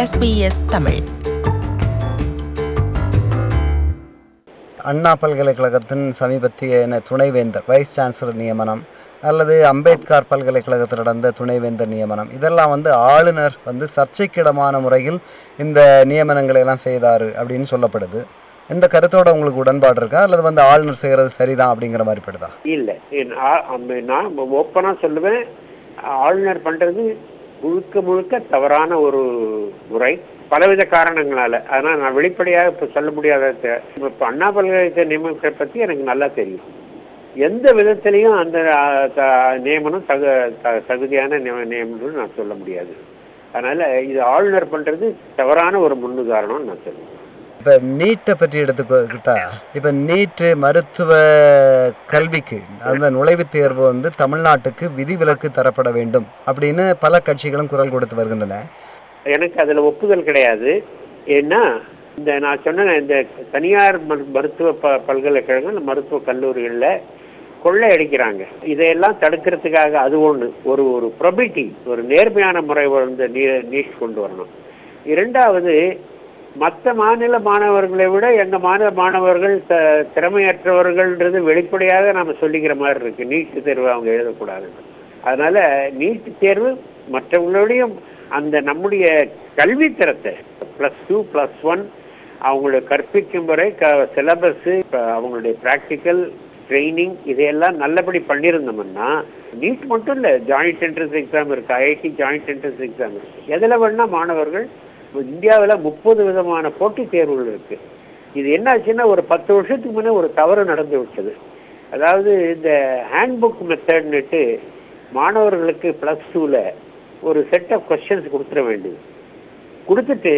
SBS Tamil. அண்ணா பல்கலைக்கழகத்தின் சமீபத்திய துணைவேந்தர் வைஸ் சான்சலர் நியமனம் அல்லது அம்பேத்கர் பல்கலைக்கழகத்தில் நடந்த துணைவேந்தர் நியமனம், இதெல்லாம் ஆளுநர் சர்ச்சைக்கிடமான முறையில் இந்த நியமனங்களை எல்லாம் செய்தார் அப்படின்னு சொல்லப்படுது. இந்த கருத்தோட உங்களுக்கு உடன்பாடு இருக்கா அல்லது ஆளுநர் செய்கிறது சரிதான் அப்படிங்கிற மாதிரி படுதா? இல்லை, நான் ஓப்பனாக சொல்லுவேன், ஆளுநர் பண்ணுறது முழுக்க முழுக்க தவறான ஒரு முறை, பலவித காரணங்களால. அதனால் நான் வெளிப்படையாக இப்போ சொல்ல முடியாத. இப்போ அண்ணா பல்கலைக்கழக நியமனத்தை பற்றி எனக்கு நல்லா தெரியும். எந்த விதத்திலையும் அந்த நியமனம் தகுதியான நியமனம் நான் சொல்ல முடியாது. அதனால் இது ஆளுநர் பண்ணுறது தவறான ஒரு முன்னுதாரணம் நான் சொல்லுவேன். இப்போ நீட்டை பற்றி எடுத்துக்கிட்டா, இப்போ நீட்டு மருத்துவ கல்விக்கு அந்த நுழைவுத் தேர்வு தமிழ்நாட்டுக்கு விதிவிலக்கு தரப்பட வேண்டும் அப்படின்னு பல கட்சிகளும் குரல் கொடுத்து வருகின்றன. எனக்கு அதில் ஒப்புதல் கிடையாது. ஏன்னா நான் சொன்ன இந்த தனியார் மருத்துவ பல்கலைக்கழகங்கள், மருத்துவ கல்லூரிகளில் கொள்ளை அடிக்கிறாங்க. இதையெல்லாம் தடுக்கிறதுக்காக அது ஒரு ப்ரொபிட்டி, ஒரு நேர்மையான முறை நீட் கொண்டு வரணும். இரண்டாவது, மற்ற மாநில மாணவர்களை விட எங்கள் மாநில மாணவர்கள் திறமையற்றவர்கள்ன்றது வெளிப்படையாக நாம் சொல்லிக்கிற மாதிரி இருக்கு. நீட்டு தேர்வு அவங்க எழுதக்கூடாது. அதனால நீட்டு தேர்வு மற்றவங்களுடையும் அந்த நம்முடைய கல்வித்தரத்தை +2 +1 அவங்களுக்கு கற்பிக்கும் முறை சிலபஸ், அவங்களுடைய ப்ராக்டிக்கல் ட்ரைனிங் இதையெல்லாம் நல்லபடி பண்ணியிருந்தோம்னா, நீட் மட்டும் இல்லை, ஜாயிண்ட் என்ட்ரன்ஸ் எக்ஸாம் இருக்கு, IIT ஜாயிண்ட் என்ட்ரன்ஸ் எக்ஸாம் இருக்கு. எதில் வேணா மாணவர்கள், இந்தியாவில் 30 விதமான போட்டித் தேர்வுகள் இருக்கு. இது என்ன ஆச்சுன்னா, ஒரு 10 வருஷத்துக்கு முன்னே ஒரு தவறு நடந்து விட்டது. அதாவது இந்த ஹேண்ட்புக் மெத்தட்னுட்டு மாணவர்களுக்கு +2ல ஒரு செட் ஆஃப் கொஸ்டின்ஸ் கொடுத்துட வேண்டியது. கொடுத்துட்டு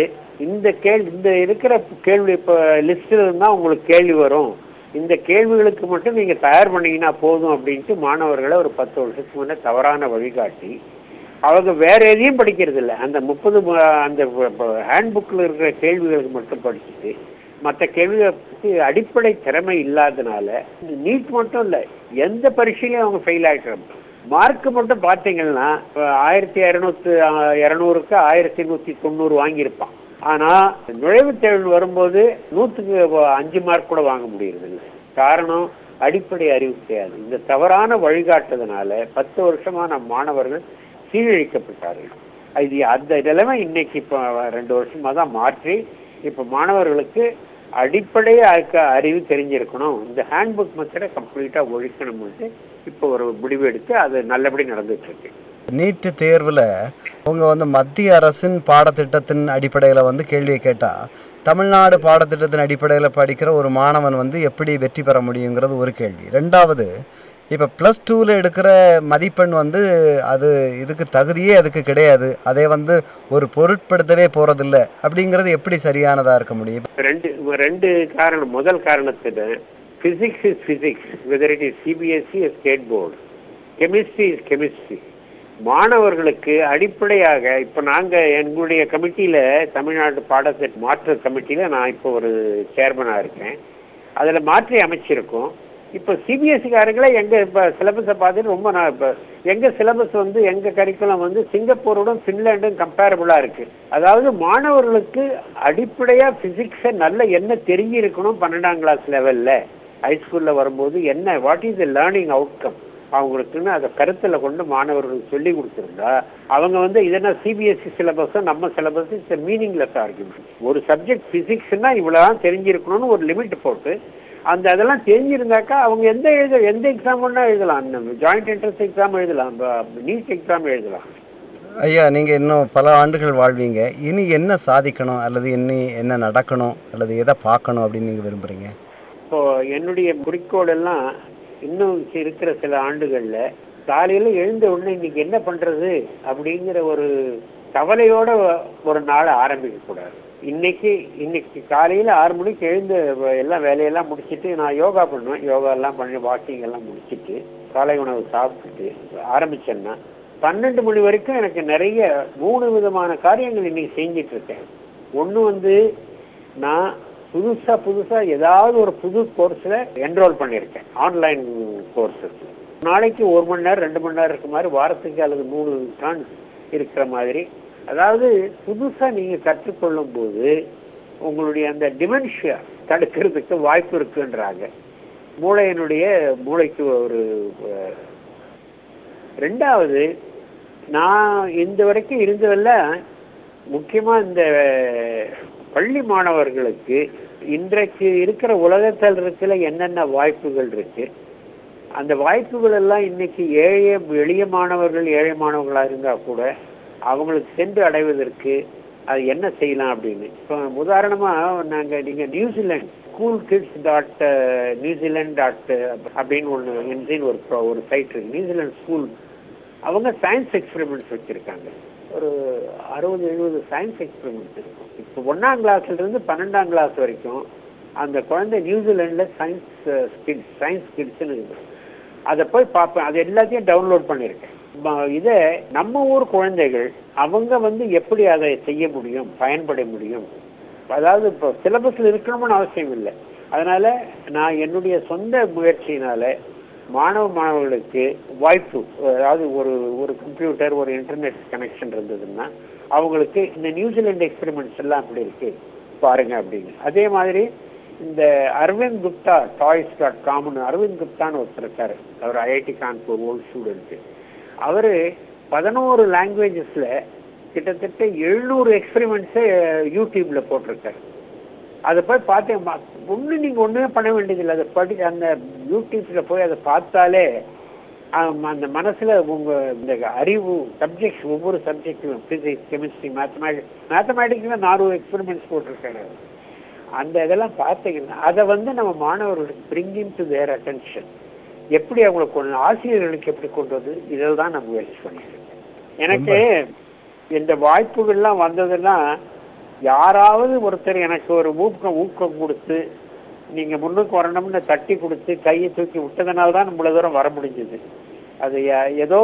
இந்த இருக்கிற கேள்வி இப்போ லிஸ்டில் இருந்தால் உங்களுக்கு கேள்வி வரும், இந்த கேள்விகளுக்கு மட்டும் நீங்கள் தயார் பண்ணீங்கன்னா போதும் அப்படின்ட்டு மாணவர்களை ஒரு 10 வருஷத்துக்கு முன்னே தவறான வழிகாட்டி அவங்க வேற எதையும் படிக்கிறது இல்லை, அந்த 30 அந்த ஹேண்ட்புக்கில் இருக்கிற கேள்விகளுக்கு மட்டும் படிச்சுட்டு மற்ற கேள்விகளை பற்றி அடிப்படை திறமை இல்லாதனால நீட் மட்டும் இல்லை, எந்த பரீட்சையிலையும் அவங்க ஃபெயில் ஆகிடுறாங்க. மார்க்கு மட்டும் பார்த்தீங்கன்னா 1200க்கு 1190 வாங்கியிருப்பான். ஆனால் நுழைவுத் தேர்வு வரும்போது 100க்கு 5 மார்க் கூட வாங்க முடியறதில்லை. காரணம் அடிப்படை அறிவு கிடையாது. இந்த தவறான வழிகாட்டுறதுனால 10 வருஷமான மாணவர்கள் சீரழிக்கப்பட்டார்கள். இது அந்த நிலைமை இன்னைக்கு இப்போ 2 வருஷமா தான் மாற்றி, இப்போ மாணவர்களுக்கு அடிப்படை அறிவு தெரிஞ்சிருக்கணும், இந்த ஹேண்ட்புக் மெத்தடை கம்ப்ளீட்டாக ஒழிக்கணும்னு இப்போ ஒரு முடிவு எடுத்து அது நல்லபடி நடந்துட்டு இருக்கு. நீட்டு தேர்வில் அவங்க மத்திய அரசின் பாடத்திட்டத்தின் அடிப்படையில் கேள்வியை கேட்டால், தமிழ்நாடு பாடத்திட்டத்தின் அடிப்படையில் படிக்கிற ஒரு மாணவன் எப்படி வெற்றி பெற முடியுங்கிறது ஒரு கேள்வி. ரெண்டாவது, இப்போ +2ல் எடுக்கிற மதிப்பெண் அது இதுக்கு தகுதியே அதுக்கு கிடையாது, அதை ஒரு பொருட்படுத்தவே போகிறதில்லை அப்படிங்கிறது எப்படி சரியானதாக இருக்க முடியும்? ரெண்டு காரணம். முதல் காரணத்தில் physics is physics, whether it is CBSE or state board. chemistry is chemistry. மாணவர்களுக்கு அடிப்படையாக இப்போ நாங்கள் எங்களுடைய கமிட்டியில், தமிழ்நாடு பாடத்திட்ட மாற்று கமிட்டியில் நான் இப்போ ஒரு சேர்மனாக இருக்கேன். அதில் மாற்றி அமைச்சிருக்கோம். இப்போ CBSE-காரங்களே எங்கள் இப்போ சிலபஸை பார்த்துட்டு ரொம்ப இப்போ எங்கள் சிலபஸ் எங்கள் கரிக்குலம் சிங்கப்பூரோடும் ஃபின்லாண்டும் கம்பேரபுளாக இருக்குது. அதாவது மாணவர்களுக்கு அடிப்படையாக ஃபிசிக்ஸை நல்ல என்ன தெரிஞ்சிருக்கணும் 12ஆம் கிளாஸ் லெவலில், ஹைஸ்கூலில் வரும்போது என்ன, what is the learning outcome அவங்களுக்குன்னு அதை கருத்தில் கொண்டு மாணவர்களுக்கு சொல்லி கொடுத்துருந்தா அவங்க இதெல்லாம் CBSE சிலபஸும் நம்ம சிலபஸும் இட்ஸ் மீனிங்லெஸ் ஆர்குமெண்ட். ஒரு சப்ஜெக்ட் ஃபிசிக்ஸ்னா இவ்வளோதான் தெரிஞ்சிருக்கணும்னு ஒரு லிமிட் போட்டு அதெல்லாம் தெரிஞ்சிருந்தாக்கா அவங்க எந்த எக்ஸாம் ஒன்றா எழுதலாம், ஜாயிண்ட் என்ட்ரன்ஸ் எக்ஸாம் எழுதலாம், நீட் எக்ஸாம் எழுதலாம். ஐயா, நீங்கள் இன்னும் பல ஆண்டுகள் வாழ்வீங்க. இனி என்ன சாதிக்கணும் அல்லது என்ன நடக்கணும் அல்லது எதை பார்க்கணும் அப்படின்னு நீங்கள் விரும்புகிறீங்க? இப்போது என்னுடைய குறிக்கோள் எல்லாம் இன்னும் இருக்கிற சில ஆண்டுகளில் காலையில் எழுந்த உடனே இன்னைக்கு என்ன பண்ணுறது அப்படிங்கிற ஒரு கவலையோட ஒரு நாளை ஆரம்பிக்கக்கூடாது. இன்னைக்கு காலையில் 6 மணிக்கு எழுந்து எல்லாம் வேலையெல்லாம் முடிச்சுட்டு நான் யோகா பண்ணுவேன். யோகாலாம் பண்ணி வாக்கிங் எல்லாம் முடிச்சுட்டு காலை உணவு சாப்பிட்டுட்டு ஆரம்பிச்சேன்னா 12 மணி வரைக்கும் எனக்கு நிறைய 3 விதமான காரியங்கள் இன்னைக்கு செஞ்சிட்டு இருக்கேன். ஒன்று நான் புதுசா ஏதாவது ஒரு புது கோர்ஸில் என்ரோல் பண்ணியிருக்கேன், ஆன்லைன் கோர்ஸஸ். நாளைக்கு 1 மணி நேரம் 2 மணி நேரம் இருக்க மாதிரி, வாரத்துக்கு அல்லது 3 சான்ஸ் இருக்கிற மாதிரி அதாவது புதுசா நீங்க கற்றுக்கொள்ளும் போது உங்களுடைய அந்த டிமென்ஷியா தடுக்கிறதுக்கு வாய்ப்பு இருக்குன்றாங்க. மூளைக்கு ஒரு ரெண்டாவது, நான் இந்த வரைக்கும் இருந்ததெல்லாம் முக்கியமா இந்த பள்ளி மாணவர்களுக்கு இன்றைக்கு இருக்கிற உலகத்தில் இருக்கிற என்னென்ன வாய்ப்புகள் இருக்கு, அந்த வாய்ப்புகள் எல்லாம் இன்னைக்கு எளிய மாணவர்கள் ஏழை மாணவர்களாக இருந்தா கூட அவங்களுக்கு சென்று அடைவதற்கு அது என்ன செய்யலாம் அப்படின்னு. இப்போ உதாரணமா நீங்க நியூசிலாந்து schoolkids.newzealand. அப்படின்னு ஒரு சைட் இருக்கு, நியூசிலாந்து ஸ்கூல். அவங்க சயின்ஸ் எக்ஸ்பெரிமெண்ட்ஸ் வச்சிருக்காங்க. ஒரு 60-70 சயின்ஸ் எக்ஸ்பெரிமெண்ட்ஸ் இருக்கும். இப்போ 1ஆம் கிளாஸ்ல இருந்து 12ஆம் கிளாஸ் வரைக்கும் அந்த குழந்தை நியூசிலாந்துல சயின்ஸ் கிட்ஸ்ன்னு இருக்கு. அதை போய் பார்ப்பேன். அது எல்லாத்தையும் டவுன்லோட் பண்ணியிருக்கேன். இதை நம்ம ஊர் குழந்தைகள் அவங்க எப்படி அதை செய்ய முடியும், பயன்பட முடியும். அதாவது இப்போ சிலபஸ்ல இருக்கணும்னு அவசியம் இல்லை. அதனால நான் என்னுடைய சொந்த முயற்சியினால மாணவர்களுக்கு வாய்ப்பு, அதாவது ஒரு கம்ப்யூட்டர், ஒரு இன்டர்நெட் கனெக்ஷன் இருந்ததுன்னா அவங்களுக்கு இந்த நியூசிலாந்து எக்ஸ்பெரிமெண்ட்ஸ் எல்லாம் அப்படி இருக்கு பாருங்க அப்படின்னு. அதே மாதிரி இந்த அரவிந்த் குப்தா டாய்ஸ்.com அரவிந்த் குப்தான்னு ஒருத்தர் இருக்காரு. அவர் IIT கான்பூர் ஓல்ட் ஸ்டூடெண்ட். அவரு 11 லாங்குவேஜஸ்ல கிட்டத்தட்ட 700 எக்ஸ்பெரிமெண்ட்ஸை யூடியூப்ல போட்டிருக்காரு. அதை போய் பார்த்தேன். நீங்க ஒண்ணுமே பண்ண வேண்டியதில்லை. அதை அந்த யூடியூப்ல போய் அதை பார்த்தாலே அந்த மனசுல உங்க இந்த அறிவு சப்ஜெக்ட்ஸ், ஒவ்வொரு சப்ஜெக்டும் பிசிக்ஸ், கெமிஸ்ட்ரி, மேத்தமேட்டிக்ஸ்ல 4 எக்ஸ்பெரிமெண்ட்ஸ் போட்டிருக்காரு. அந்த இதெல்லாம் பார்த்தீங்கன்னா அதை நம்ம மாணவர்களுக்கு பிரிங்கிங் டு தேர் அட்டென்ஷன், எப்படி அவங்களுக்கு ஆசிரியர்களுக்கு எப்படி கொண்டு வந்து இதில் தான் நான் முயற்சி பண்ணிட்டு இருக்கேன். எனக்கு இந்த வாய்ப்புகள்லாம் வந்ததுன்னா யாராவது ஒருத்தர் எனக்கு ஒரு ஊக்கம் கொடுத்து நீங்க முன்னுக்கு வரணும்னு தட்டி கொடுத்து கையை தூக்கி விட்டதுனால தான் நம்மள தூரம் வர முடிஞ்சது. அது ஏதோ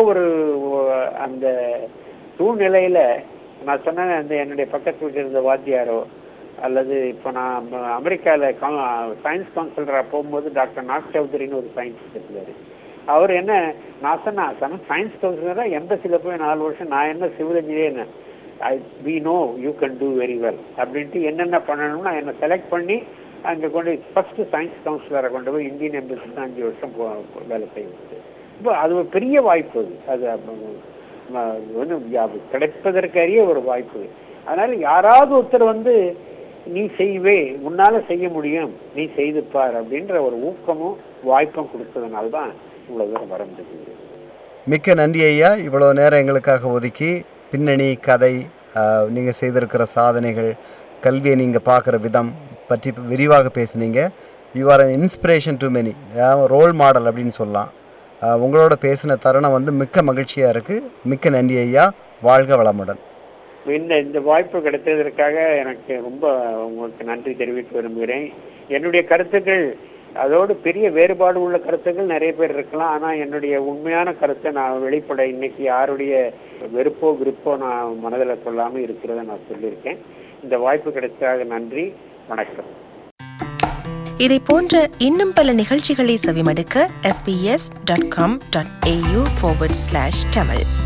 அந்த சூழ்நிலையில நான் சொன்னேன், அந்த என்னுடைய பக்கத்து வீட்டில் இருந்த வாத்தியாரோ அல்லது இப்போ நான் அமெரிக்காவில் சயின்ஸ் கவுன்சிலராக போகும்போது டாக்டர் நாக் சௌத்ரின்னு ஒரு சயின்டிஸ்ட் இருந்தார். அவர் என்ன நான் சொன்னேன், சயின்ஸ் கவுன்சிலராக எம்பசியில் போய் 4 வருஷம் நான் என்ன civil engineer, we know you can do very well அப்படின்ட்டு என்னென்ன பண்ணணும்னா என்னை செலக்ட் பண்ணி அங்கே கொண்டு ஃபர்ஸ்ட் சயின்ஸ் கவுன்சிலரை கொண்டு போய் இந்தியன் எம்பசி தான் 5 வருஷம் வேலை செய்யுது. இப்போ அது ஒரு பெரிய வாய்ப்பு. அது கிடைப்பதற்கரிய ஒரு வாய்ப்பு. அதனால யாராவது ஒருத்தர் நீ செய்வே, உன்னால செய்ய முடியும், நீ செய்து பார் அப்படின்ற ஒரு ஊக்கமும் வாய்ப்பும் கொடுத்ததுனால்தான் இவ்வளவு தூரம் வர முடியுது. மிக்க நன்றி ஐயா. இவ்வளவு நேரம் எங்களுக்காக ஒதுக்கி பின்னணி கதை, நீங்கள் செய்திருக்கிற சாதனைகள், கல்வியை நீங்கள் பார்க்குற விதம் பற்றி விரிவாக பேசுனீங்க. You are an inspiration to many, role model அப்படின்னு சொல்லலாம். உங்களோட பேசின தருணம் மிக்க மகிழ்ச்சியாக இருக்குது. மிக்க நன்றி ஐயா. வாழ்க வளமுடன். இந்த வாய்ப்பு கிடைத்ததற்காக எனக்கு ரொம்ப உங்களுக்கு நன்றி தெரிவிக்க விரும்புகிறேன். என்னுடைய கருத்துக்கள், அதோடு பெரிய வேறுபாடு உள்ள கருத்துக்கள் நிறைய பேர் இருக்கலாம். ஆனால் என்னுடைய உண்மையான கருத்தை நான் வெளிப்பட இன்னைக்கு யாருடைய வெறுப்போ விருப்போ நான் மனதில் சொல்லாமல் இருக்கிறத நான் சொல்லியிருக்கேன். இந்த வாய்ப்பு கிடைத்ததாக நன்றி. வணக்கம். இதை போன்ற இன்னும் பல நிகழ்ச்சிகளை செவிமடுக்க sbs.com.au/tamil